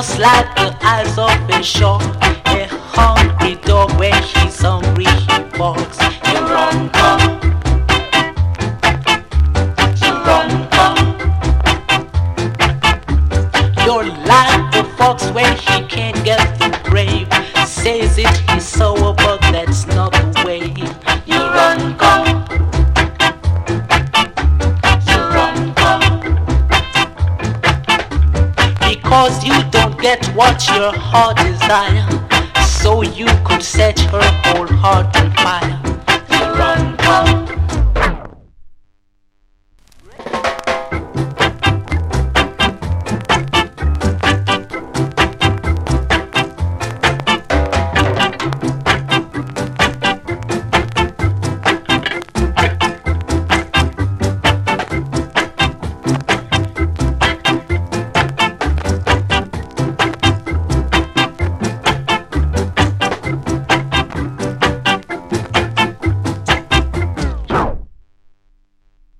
just like the eyes of a shark. A hungry dog, when he's hungry, he barks. You run, come. You run, come. You're like the fox when he can't get the grave. Says it, he's sour, but that's not the way. You run, come. You run, come. Because you don't get what your heart desires, so you could set her whole heart on fire.